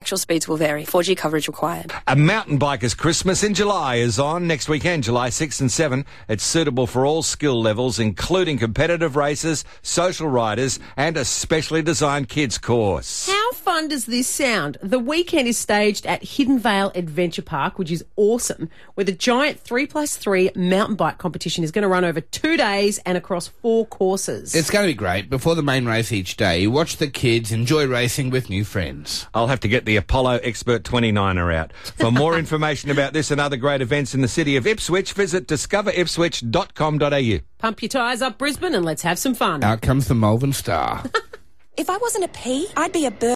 Actual speeds will vary. 4G coverage required. A mountain biker's Christmas in July is on next weekend, July 6 and 7. It's suitable for all skill levels, including competitive races, social riders, and a specially designed kids course. How fun does this sound? The weekend is staged at Hidden Vale Adventure Park, which is awesome, where the giant 3+3 mountain bike competition is going to run over 2 days and across 4 courses. It's going to be great. Before the main race each day, watch the kids enjoy racing with new friends. I'll have to get the Apollo Expert 29er out. For more information about this and other great events in the city of Ipswich, visit discoveripswich.com.au. Pump your tyres up, Brisbane, and let's have some fun. Out comes the Malvern Star. If I wasn't a pea, I'd be a bird.